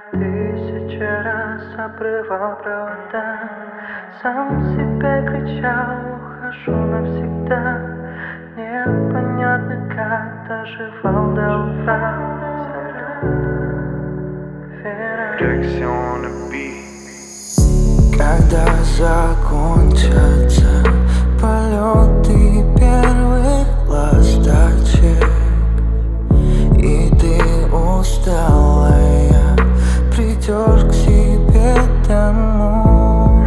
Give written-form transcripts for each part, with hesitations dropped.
Тысячи раз обрывал провода, сам себе кричал: ухожу навсегда. Непонятно, как доживал до утра. Реакцион B. Когда закончатся полеты первых ласточек, и ты усталая придешь к себе домой,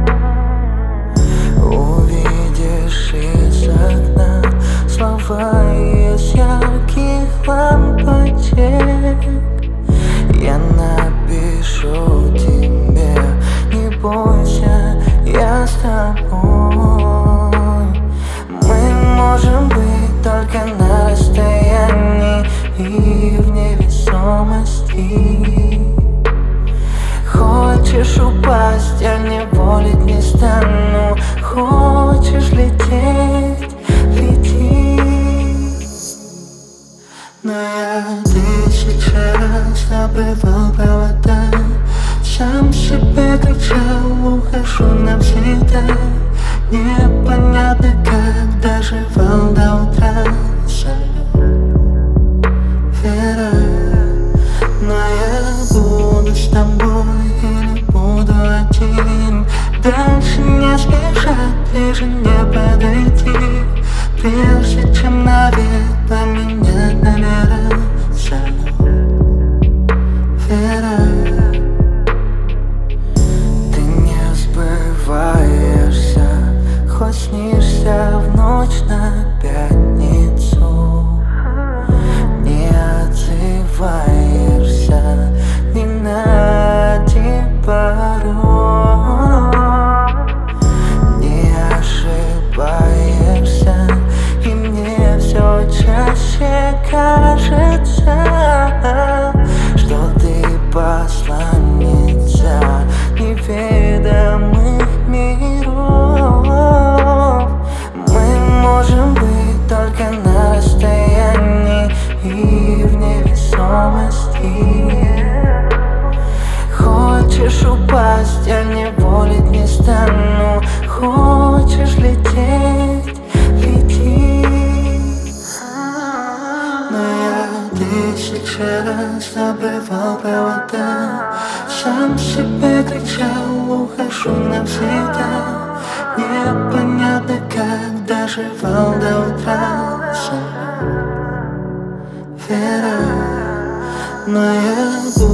увидишь из окна слова из ярких лампочек. Я напишу тебе: не бойся, я с тобой. Мы можем быть только на расстоянии и в невесомости. Хочешь упасть, я не волить не стану. Хочешь лететь, лети. Но я тысячи раз обрывал провода, сам себе кричал: ухожу навсегда. Непонятно, как доживал до утра. Вера, но я буду с тобой или буду один. Дальше не спешат, ближе не подойти, прежде чем навек поменять номера. Вера, ты не сбываешься, хоть снишься в ночь на пятницу. Не отзываешься ни на один пароль. Не ошибаешься, и мне все чаще кажется, что ты посланница неведомых миров. Мы можем быть только на расстоянии и в невесомости. Хочешь упасть, я не волить не стану. Хочешь лететь, лети. Но я тысячи раз обрывал провода, сам себе кричал: ухожу навсегда. Непонятно, как доживал до утра. Вера, но я буду